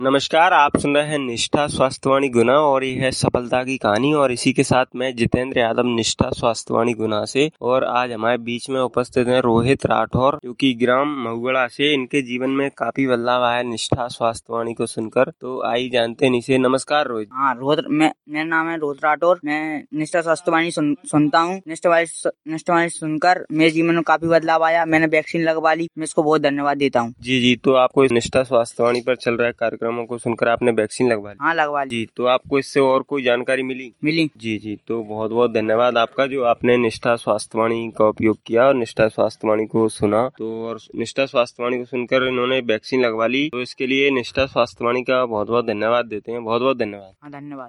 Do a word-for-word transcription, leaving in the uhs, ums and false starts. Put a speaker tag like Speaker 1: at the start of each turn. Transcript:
Speaker 1: नमस्कार, आप सुन रहे हैं निष्ठा स्वास्थ्यवाणी गुना और ये है सफलता की कहानी। और इसी के साथ मैं जितेंद्र यादव निष्ठा स्वास्थ्यवाणी गुना से। और आज हमारे बीच में उपस्थित हैं रोहित राठौर, जो कि ग्राम महुगड़ा से। इनके जीवन में काफी बदलाव आया निष्ठा स्वास्थ्यवाणी को सुनकर, तो आई जानते हैं इसे। नमस्कार रोहित।
Speaker 2: हाँ रोहित, मैं मेरा नाम है रोहित राठौर। मैं निष्ठा स्वास्थ्यवाणी सुन, सुनता हूँ। निष्ठावाणी सुनकर मेरे जीवन में काफी बदलाव आया। मैंने वैक्सीन लगवा ली, मैं इसको बहुत धन्यवाद देता हूँ।
Speaker 1: जी जी, तो आपको इस निष्ठा स्वास्थ्यवाणी पर चल रहा है कार्यक्रमों को सुनकर आपने वैक्सीन लगवा ली?
Speaker 2: हाँ लगवा ली।
Speaker 1: जी, तो आपको इससे और कोई जानकारी मिली?
Speaker 2: मिली।
Speaker 1: जी जी, तो बहुत बहुत धन्यवाद आपका, जो आपने निष्ठा स्वास्थ्यवाणी का उपयोग किया और निष्ठा स्वास्थ्यवाणी को सुना। तो और निष्ठा स्वास्थ्यवाणी को सुनकर इन्होंने वैक्सीन लगवा ली, तो इसके लिए निष्ठा स्वास्थ्यवाणी का बहुत बहुत धन्यवाद देते हैं। बहुत बहुत धन्यवाद।
Speaker 2: हाँ धन्यवाद।